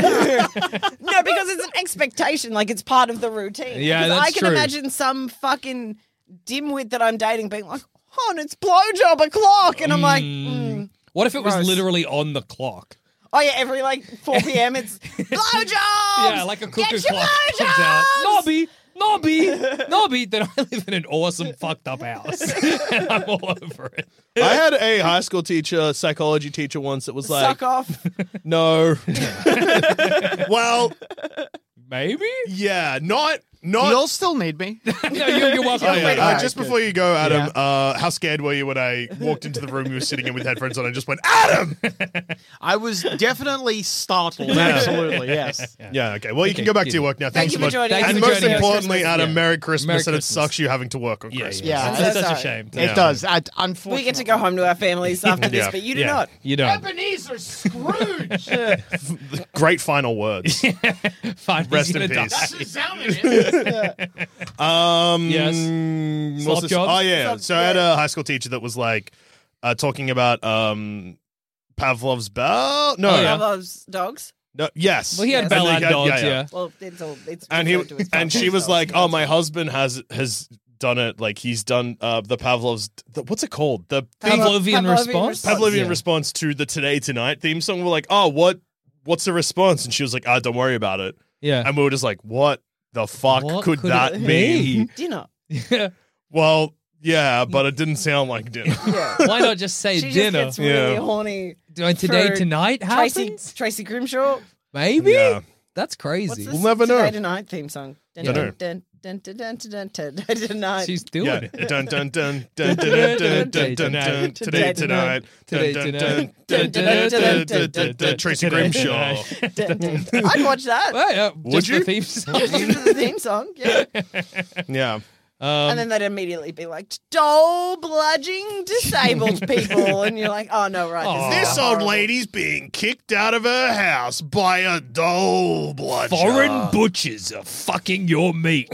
G: No, because it's an expectation. Like, it's part of the routine.
F: Yeah,
G: Because
F: that's
G: I can
F: true.
G: imagine some fucking dimwit that I'm dating being like, hon, it's blowjob o'clock. And I'm like, mm.
F: What if it was
G: Gross.
F: literally on the clock?
G: Oh, yeah, every like four p.m. it's blowjobs.
F: Yeah, like a cuckoo
G: Get your
F: clock comes out.
G: blowjobs!
F: Nobby, Nobby, Nobby. Then I live in an awesome fucked up house, and I'm all over it.
H: I had a high school teacher, psychology teacher once that was like,
G: Suck off.
H: no. Well,
F: Maybe.
H: yeah, not, not.
I: You'll still need me.
F: No, you're, you're welcome.
H: Oh, yeah.
G: Alright,
H: Uh, just
G: good.
H: before you go, Adam,
I: Yeah.
H: uh, how scared were you when I walked into the room you were sitting in with headphones on and just went, Adam?
I: I was definitely startled. Absolutely, yes.
H: Yeah, okay. Well, you can go back to your work now.
G: Thank
H: Thanks
G: you
H: so
G: for
H: much.
G: joining us.
F: Thank
H: And
F: you for
H: most
F: joining us.
H: importantly,
G: Christmas.
H: Adam,
F: Yeah.
H: Merry Christmas,
F: Merry
H: and it
F: Christmas.
H: sucks you having to work on
F: Yeah,
H: Christmas.
I: Yeah,
G: I'm
F: That's
G: so
F: such a
G: sorry.
F: shame.
I: It does. I, unfortunately,
G: We get to go home to our families after this,
H: Yeah.
G: but you do
F: Yeah,
G: not.
F: you don't.
I: Ebenezer Scrooge.
H: Great final words.
F: Fine.
H: Rest
F: he's
H: in
F: gonna
H: peace.
F: die.
H: Um,
F: Yes.
H: what's
F: Slop
H: this?
F: jobs?
H: Oh yeah.
G: Slop-
H: So I had a high school teacher that was like uh, talking about um, Pavlov's bell. No,
F: Oh, yeah.
G: Pavlov's dogs.
H: no, yes.
F: Well, he had
G: Yes.
F: bell
H: And
F: and
H: they had-
F: dogs. Yeah.
G: Well, it's all. It's
H: And he
G: referred to as
H: and she
G: Pavlov's
H: was
G: dogs.
H: like, "Oh, my husband has has done it. Like he's done uh, the Pavlov's. The, what's it called? The theme,
F: Pavlovian
G: Pavlovian
F: response.
G: response.
H: Pavlovian
F: Yeah.
H: response to the Today Tonight theme song." We're like, "Oh, what? What's the response?" And she was like, "Ah, don't worry about it."
F: Yeah.
H: And we were just like, "What the fuck
F: What
H: could,
F: could
H: that
F: it
H: mean?"
F: be?
G: dinner.
F: Yeah.
H: Well, yeah, but it didn't sound like dinner.
G: Yeah.
F: Why not just say
G: She
F: dinner?
G: just gets really
H: Yeah.
G: horny.
F: Doing today
G: for
F: tonight
G: Tracy
F: happens?
G: Tracy Grimshaw.
F: Maybe.
H: Yeah.
F: That's
G: What's
F: crazy.
G: this
H: We'll never know.
G: Today Tonight theme song? Dun,
H: Dunno.
G: dun, dun, dun, dun, dun, dun, dun, dun, tonight.
F: She's doing
H: Yeah.
F: it.
H: Dun dun dun dun dun dun dun dun dun. Today tonight. Dun dun dun dun dun dun dun dun dun. Tracy Grimshaw.
G: Dun, dun, dun. I'd watch that.
F: Well, yeah,
H: Would
F: just
H: you?
F: the theme song.
G: Just into the theme song, yeah.
H: Yeah.
F: Um,
G: And then they'd immediately be like, dole bludging disabled people. And you're like, oh, no, right.
F: Aw.
G: This, is
H: This old
G: horrible.
H: lady's being kicked out of her house by a dole bludger.
F: foreign butchers are fucking your meat.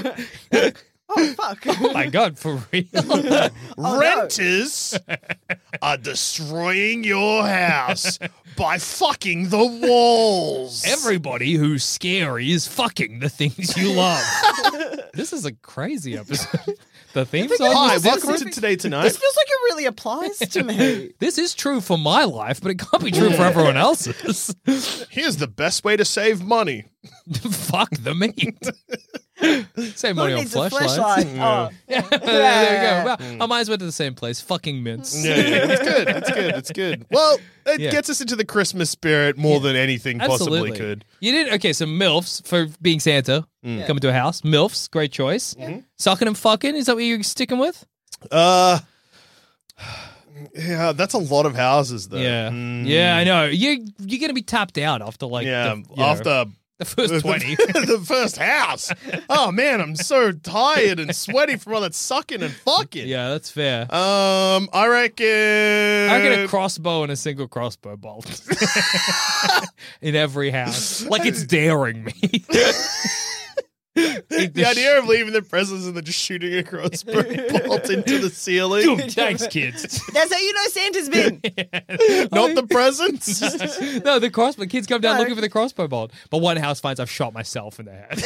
G: Oh, fuck.
F: Oh my god, for real?
G: no.
H: Renters are destroying your house by fucking the walls.
F: Everybody who's scary is fucking the things you love. This is a crazy episode. The theme song.
H: Hi,
F: was
H: welcome
F: this.
H: to Today Tonight.
G: This feels like it really applies to me.
F: This is true for my life, but it can't be true for everyone else's.
H: Here's the best way to save money.
F: Fuck the meat. Save money
G: Who
F: on
G: needs a
F: fleshlights.
G: fleshlight? Oh.
F: Yeah, there you go. Well, our minds went to the same place. Fucking mints.
H: Yeah, yeah, it's good. It's good. It's good. Well, it
F: Yeah.
H: gets us into the Christmas spirit more than anything
F: Absolutely.
H: possibly could.
F: You did okay. So MILFs for being Santa coming to a house. MILFs, great choice. Sucking and fucking. Is that what you're sticking with?
H: Uh, yeah, that's a lot of houses, though.
F: Yeah,
H: Mm.
F: yeah. I know. You you're gonna be tapped out after like
H: yeah,
F: the, you know,
H: after
F: the first twenty.
H: the first house. Oh man, I'm so tired and sweaty from all that sucking and fucking.
F: Yeah, that's fair.
H: Um, I reckon.
F: I get a crossbow and a single crossbow bolt in every house, like it's daring me.
H: The idea of leaving the presents and then just shooting a crossbow bolt into the ceiling.
F: Thanks, kids.
G: That's how you know Santa's been.
H: Not the presents.
F: No, the crossbow. Kids come down
G: No.
F: looking for the crossbow bolt, but one house finds I've shot myself in the head.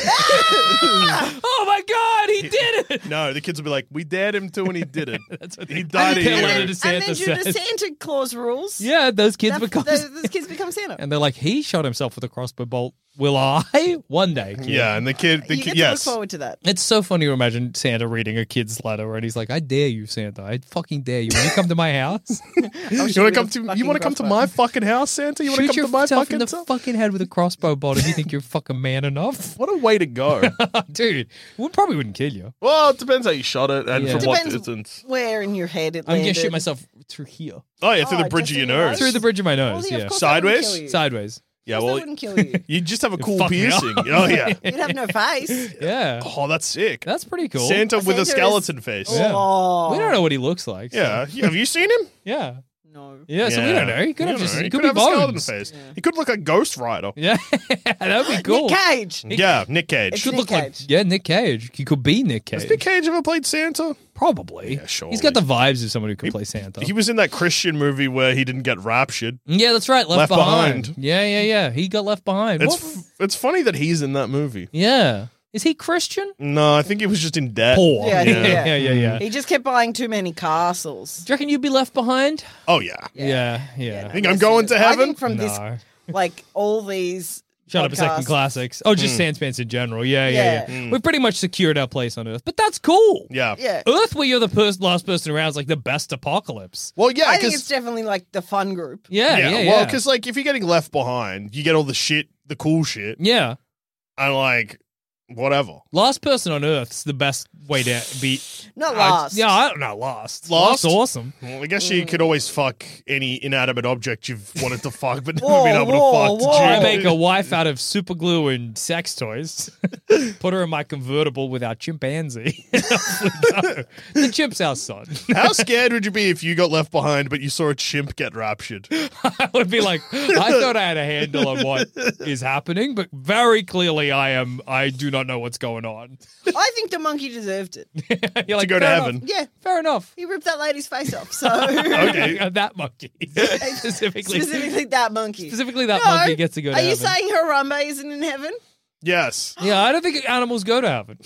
F: Oh my god, he did it!
H: No, the kids will be like, "We dared him to, and he did it.
F: That's what
H: He
F: they-
H: died a
F: Tell
H: hero."
F: letter to
G: And
F: Santa
G: then due to
F: says.
G: Santa Claus rules,
F: Yeah, those kids
G: that-
F: become.
G: those, those kids become Santa.
F: And they're like, he shot himself with a crossbow bolt. Will I? One day. kid.
H: Yeah, and the kid, the
G: you
H: kid,
G: get
H: yes.
G: to look forward to that.
F: It's so funny to imagine Santa reading a kid's letter and he's like, I dare you, Santa. I fucking dare you. When you come to my house,
H: You want to come to? You want to come to my fucking house, Santa? You want to
F: shoot
H: come to my
F: yourself in
H: fucking?
F: the
H: house?
F: fucking head with a crossbow bolt if you think you're fucking man enough.
H: What a way to go!
F: Dude, we probably wouldn't kill you.
H: Well, it depends how you shot it and
F: Yeah.
H: from what
G: Depends
H: distance.
G: where in your head it
F: I'm going
G: landed.
F: to shoot myself through here.
H: Oh yeah, through
G: Oh,
H: the bridge of
G: just
H: your
G: in your
H: nose.
G: nose?
F: Through the bridge of my
G: Well,
F: nose,
G: yeah,
F: yeah.
G: of course that wouldn't
H: Sideways?
G: kill you.
F: Sideways.
H: Yeah,
G: Of course
H: well,
G: that wouldn't kill you.
H: you just have a cool
F: Fuck me up.
H: piercing. Oh yeah.
G: You'd have no face.
F: Yeah.
H: Oh, that's sick.
F: That's pretty cool.
H: Santa with a
G: Santa
H: skeleton face.
F: Yeah.
G: Oh,
F: We don't know what he looks like. so-
H: Yeah. Have you seen him?
F: Yeah.
G: No.
F: Yeah, so we don't know. He could
H: We
F: have
H: don't
F: just
H: know.
F: he
H: He
F: could,
H: could
F: be
H: have a skeleton
F: bones.
H: face. He could look like Ghost Rider.
F: Yeah. That'd be cool.
G: Nick Cage.
H: Yeah, Nick Cage.
G: It's
F: Could
G: Nick
F: look like
G: Cage.
F: yeah, Nick Cage. He could be Nick Cage.
H: Has Nick Cage ever played Santa?
F: Probably.
H: Yeah, surely.
F: He's got the vibes of someone who could play Santa.
H: He was in that Christian movie where he didn't get raptured.
F: yeah, that's right. Left,
H: Left
F: behind.
H: Behind.
F: Yeah, yeah, yeah. He got left behind.
H: It's
F: What-
H: f- it's funny that he's in that movie.
F: yeah. Is he Christian?
H: No, I think he was just in debt.
F: Poor.
G: Yeah,
F: yeah,
G: yeah.
F: yeah, yeah. yeah.
G: He just kept buying too many castles.
F: Do you reckon you'd be left behind?
H: Oh yeah.
F: Yeah, yeah.
H: Think I'm going to
G: I
H: heaven?
G: think from this,
F: No.
G: like all these.
F: Shut up a second
G: podcasts-
F: classics. Oh, just Sandspans in general. Yeah, yeah, yeah.
G: Yeah.
F: We've pretty much secured our place on Earth. But that's cool.
H: Yeah.
G: Yeah.
F: Earth, where you're the pers- last person around, is like the best apocalypse.
H: Well, yeah,
G: I think it's
H: because
G: definitely like the fun group.
F: Yeah, yeah,
H: yeah,
F: yeah.
H: well, because like if you're getting left behind, you get all the shit, the cool shit,
F: yeah.
H: and like whatever.
F: Last person on Earth's the best way to be.
G: Not
F: Uh,
G: last.
F: yeah, I don't know. Last.
H: Last?
F: Last's awesome.
H: Well, I guess you could always fuck any inanimate object you've wanted to fuck, but never
G: Whoa,
H: been able
G: whoa,
H: to fuck.
G: whoa.
H: Did
F: I
H: you?
F: make a wife out of super glue and sex toys. Put her in my convertible with our chimpanzee. Off we go. The chimp's our son.
H: How scared would you be if you got left behind, but you saw a chimp get raptured?
F: I would be like, I thought I had a handle on what is happening, but very clearly I am. I do not know what's going on.
G: I think the monkey deserved it.
F: You're like,
H: go to
F: fair
H: heaven.
F: enough.
G: Yeah,
F: Fair enough.
G: he ripped that lady's face off. So
H: Okay.
F: that monkey specifically.
G: specifically that monkey.
F: Specifically, that
G: No.
F: monkey gets to go to
G: Are you
F: heaven.
G: saying Harambe isn't in heaven?
H: Yes.
F: Yeah, I don't think animals go to heaven.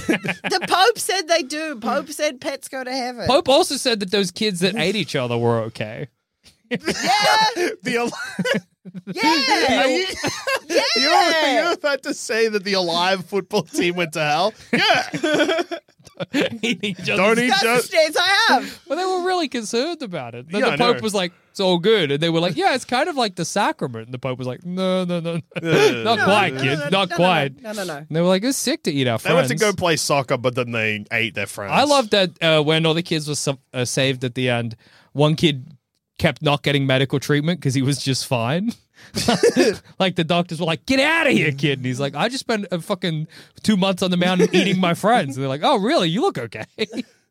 G: The Pope said they do. Pope said pets go to heaven.
F: Pope also said that those kids that ate each other were okay.
G: Yeah,
H: The al-
G: yeah,
H: Are you,
G: yeah.
H: you're, you're about to say that the alive football team went to hell? Yeah.
F: Eating each other's-
H: Don't eat
G: That's the
H: just.
G: stance I have.
F: Well, they were really concerned about it. Then
H: Yeah,
F: the
H: I
F: Pope
H: know.
F: was like, "It's all good," and they were like, "Yeah, it's kind of like the sacrament." And the Pope was like, "No, no, no, no. not
H: No,
F: quite,
G: no,
F: kids,
G: no, no,
F: not
G: no, no,
F: quite."
G: No, no, no.
F: And they were like, "It's sick to eat our
H: They
F: friends."
H: went to go play soccer, but then they ate their friends.
F: I love that uh, when all the kids were su- uh, saved at the end, one kid kept not getting medical treatment because he was just fine. Like the doctors were like, "Get out of here, kid!" And he's like, "I just spent a fucking two months on the mountain eating my friends." And they're like, "Oh, really? You look okay."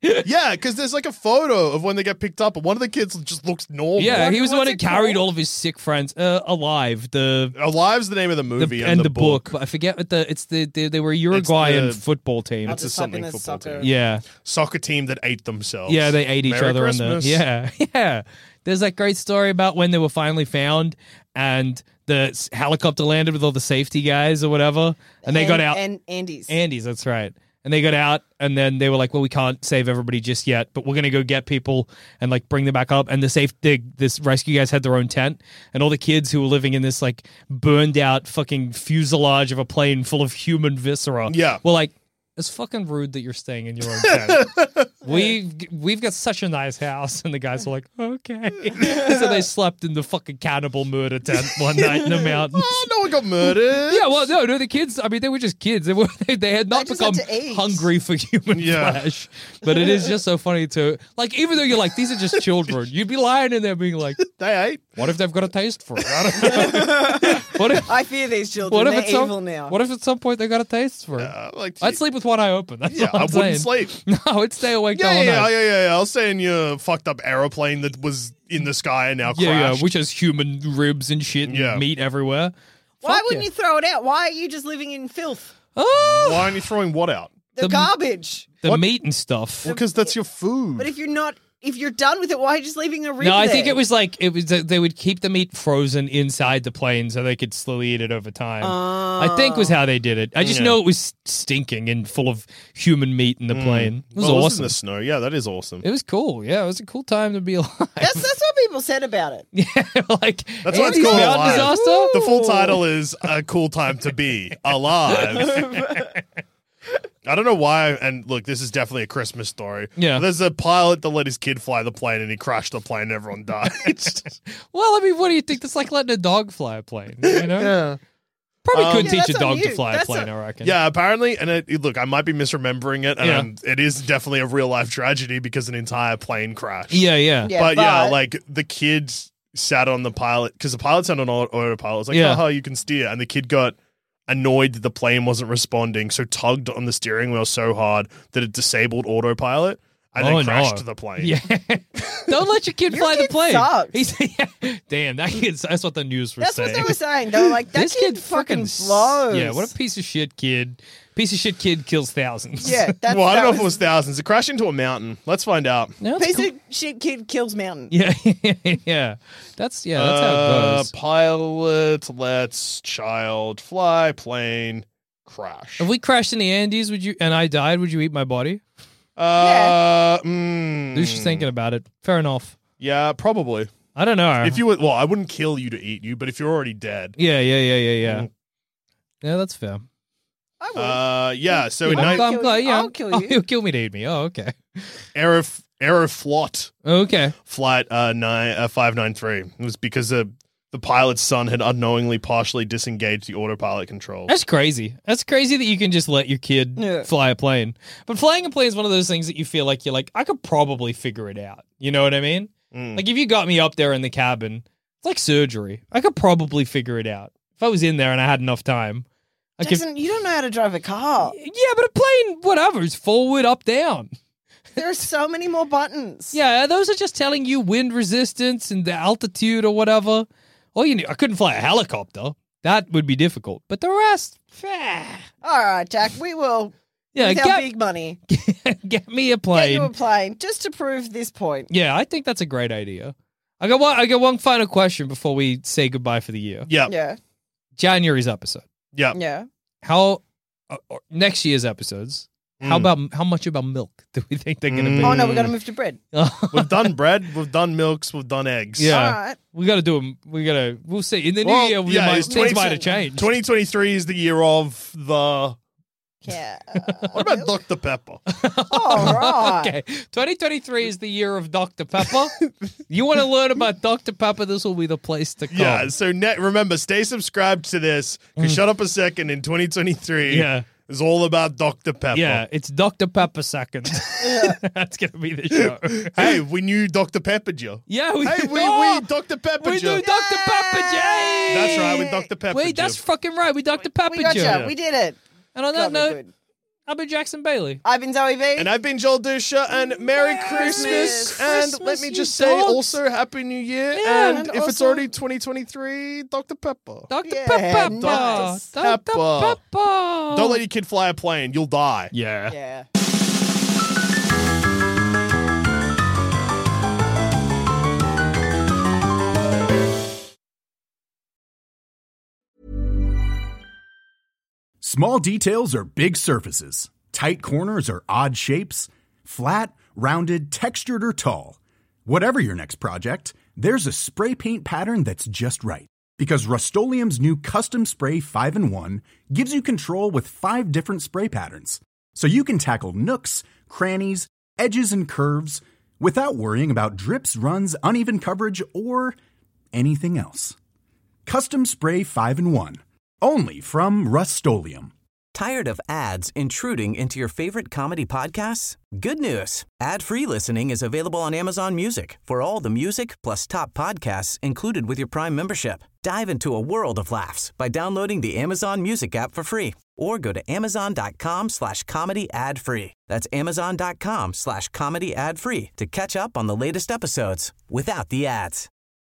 H: Yeah, because there's like a photo of when they get picked up, and one of the kids just looks normal.
F: Yeah,
G: What-
F: he was the one
G: what's
F: who
G: it
F: carried
G: called?
F: all of his sick friends uh, alive. The
H: Alive's the name of the
F: the,
H: movie
F: and, the, book. But I forget what the it's the, the they were a Uruguayan
H: the-
F: football team.
G: I'll
H: It's a
G: just type in
H: something
G: the
H: football
G: soccer.
H: team.
F: Yeah,
H: Soccer team that ate themselves.
F: yeah, they ate each
H: Merry
F: other
H: Christmas.
F: in the yeah, yeah. There's that great story about when they were finally found and the s- helicopter landed with all the safety guys or whatever, and they got
G: And-
F: out.
G: And Andy's.
F: Andy's, that's right. And they got out, and then they were like, "Well, we can't save everybody just yet, but we're gonna go get people and like bring them back up." And the safe, the, this rescue guys had their own tent, and all the kids who were living in this like burned out fucking fuselage of a plane full of human viscera,
H: Yeah.
F: were like, "It's fucking rude that you're staying in your own tent. we we've got such a nice house." And the guys were like, "Okay," so they slept in the fucking cannibal murder tent one night in the mountains.
H: Oh, no one got murdered.
F: Yeah, well, no, no, the kids. I mean, they were just kids. They were they, they had not
G: They just
F: become
G: had to eat.
F: hungry for human
H: Yeah.
F: flesh. But it is just so funny to like, even though you're like, these are just children, you'd be lying in there being like,
H: They ate.
F: what if they've got a taste for it? I don't know. what if?
G: I fear these children.
F: What if
G: They're
F: at some,
G: evil now.
F: What if at some point they got a taste for it?
H: Uh, like,
F: I'd sleep with one eye open. That's
H: Yeah,
F: all I'm
H: I wouldn't
F: saying.
H: sleep.
F: No, I'd stay awake the
H: Yeah,
F: whole
H: yeah,
F: night.
H: yeah, yeah, yeah. I'll stay in your fucked up aeroplane that was in the sky and now
F: Yeah, yeah,
H: crashed.
F: which has human ribs and shit and
H: Yeah.
F: meat everywhere.
G: Why
F: Fuck
G: wouldn't
F: yeah.
G: you throw it out? Why are you just living in filth?
F: Oh,
H: Why aren't you throwing what out?
G: The,
F: The-
G: garbage.
F: the
H: What?
F: meat and stuff.
H: Because that's your food.
G: But if you're not, if you're done with it, why are you just leaving a rib
F: No, I think
G: there?
F: it was like it was that they would keep the meat frozen inside the plane so they could slowly eat it over time. I think was how they did it. I just
H: Yeah.
F: know it was stinking and full of human meat in the plane. It was
H: well, it was in
F: awesome.
H: the snow. Yeah, that is awesome.
F: It was cool. Yeah, it was a cool time to be alive.
G: That's, that's what people said about it.
F: yeah, like
H: That's why it's
F: Andy's
H: called
F: Mountain
H: Alive.
F: Disaster.
H: The full title is A Cool Time to Be Alive. I don't know why, and look, this is definitely a Christmas story.
F: Yeah.
H: There's a pilot that let his kid fly the plane and he crashed the plane and everyone died.
F: Well, I mean, what do you think? That's like letting a dog fly a plane. You know,
H: yeah.
F: probably
H: Um,
F: couldn't
G: Yeah,
F: teach a
G: that's on
F: dog to
G: you.
F: fly a
G: That's
F: plane.
G: a-
F: I reckon.
H: Yeah, apparently, and it, it- look, I might be misremembering it, and
F: Yeah.
H: um, it is definitely a real life tragedy because an entire plane crashed.
F: yeah, yeah.
G: Yeah,
H: but, yeah,
G: but-
H: like the kid sat on the pilot because the pilot sat on auto- autopilot. It's like,
F: Yeah.
H: haha, you can steer, and the kid got annoyed that the plane wasn't responding, so tugged on the steering wheel so hard that it disabled autopilot and
F: Oh,
H: then crashed
F: no.
H: the plane.
F: Yeah, don't let your kid
G: Your
F: fly the
G: kid
F: plane.
G: sucks.
F: He's, yeah. Damn, that kid's. That's what the news was
G: That's
F: saying.
G: what they were saying. They were like, that
F: this
G: kid,
F: kid
G: fucking
F: s-
G: blows.
F: Yeah, what a piece of shit kid. Piece of shit kid kills thousands.
G: Yeah, that's,
H: Well, I don't
G: that
H: know if it was thousands. It crashed into a mountain. Let's find out.
F: No, that's
G: Piece
F: cool.
G: of shit kid kills mountain.
F: Yeah, yeah. That's yeah. That's how it
H: Uh,
F: goes.
H: pilot lets child fly plane crash.
F: If we crashed in the Andes, would you? And I died, would you eat my body?
H: Uh, mm,
F: Lucia's thinking about it. Fair enough.
H: Yeah, probably.
F: I don't know.
H: If you were, well, I wouldn't kill you to eat you, but if you're already dead,
F: Yeah, yeah, yeah, yeah, yeah.
H: Mm.
F: Yeah, that's fair.
G: I would.
H: uh, yeah. So
G: I'll
H: night,
G: kill
F: I'm glad.
G: you.
F: Yeah,
G: I'll kill
F: Oh,
G: you.
F: you'll kill me to eat me. Oh, okay.
H: Aerof- Aeroflot
F: Okay.
H: flight uh nine uh, five nine three. It was because the the pilot's son had unknowingly partially disengaged the autopilot controls.
F: That's crazy. That's crazy that you can just let your kid
G: Yeah.
F: fly a plane. But flying a plane is one of those things that you feel like you're like, I could probably figure it out. You know what I mean?
H: Mm.
F: Like if you got me up there in the cabin, it's like surgery. I could probably figure it out. If I was in there and I had enough time. I could,
G: Jackson, you don't know how to drive a car.
F: yeah, but a plane, whatever, is forward, up, down.
G: There are so many more buttons.
F: Yeah, those are just telling you wind resistance and the altitude or whatever. All you need, I couldn't fly a helicopter. That would be difficult. But the rest, eh.
G: All right, Jack, we will,
F: yeah,
G: with our
F: get,
G: big money,
F: get me a
G: get
F: plane.
G: you a plane just to prove this point.
F: Yeah, I think that's a great idea. I got one. I got one final question before we say goodbye for the year.
H: Yeah,
G: Yeah,
F: January's episode.
H: yeah.
G: yeah.
F: How uh, or next year's episodes? How
H: Mm.
F: about how much about milk do we think they're going to be?
G: Oh, no, we got to move to bread.
H: We've done bread, we've done milks, we've done eggs.
F: Yeah.
G: All right.
F: we got to do them. We got to. We'll see. In the
H: Well,
F: new year, we
H: yeah,
F: might,
H: it's
F: things
H: twenty
F: might have changed.
H: twenty twenty-three is the year of the.
G: Yeah.
H: What about Doctor Pepper?
G: All right.
F: Okay, twenty twenty-three is the year of Doctor Pepper. You want to learn about Doctor Pepper? This will be the place to come.
H: Yeah, so ne- remember, stay subscribed to this. 'Cause Shut Up a Second in twenty twenty-three
F: Yeah.
H: is all about Doctor Pepper.
F: Yeah, it's Doctor Pepper second. That's gonna be the show.
H: Hey, we knew Doctor Peppered you.
F: Yeah, we
H: Hey, we,
F: oh,
H: we Doctor Peppered
F: we
H: you.
F: do Doctor Pepper J.
H: That's right, we Doctor Peppered
F: Wait, that's
H: you.
F: fucking right. We Doctor Pepper
G: We got
F: you.
G: you. We did it.
F: And on that
G: God, we're
F: note,
G: good.
F: I've been Jackson Bailey.
G: I've been Zoe V.
H: And I've been Joel Dusha, and Merry
G: Christmas.
H: Christmas. And
F: Christmas,
H: let me
F: you
H: just say
F: dogs.
H: also Happy New Year.
F: Yeah,
H: and,
G: and
H: if it's
G: also-
H: already twenty twenty-three, Doctor Pepper.
F: Doctor
G: Yeah,
F: Pepper.
G: nice.
F: Doctor
H: Pepper.
F: Pepper.
H: Don't let your kid fly a plane. You'll die.
F: Yeah.
G: Yeah.
J: Small details are big surfaces. Tight corners are odd shapes. Flat, rounded, textured, or tall. Whatever your next project, there's a spray paint pattern that's just right. Because Rust-Oleum's new Custom Spray five in one gives you control with five different spray patterns. So you can tackle nooks, crannies, edges, and curves without worrying about drips, runs, uneven coverage, or anything else. Custom Spray five in one. Only from Rust-Oleum.
K: Tired of ads intruding into your favorite comedy podcasts? Good news. Ad-free listening is available on Amazon Music for all the music plus top podcasts included with your Prime membership. Dive into a world of laughs by downloading the Amazon Music app for free or go to amazon.com slash comedy ad free. That's amazon.com slash comedy ad free to catch up on the latest episodes without the ads.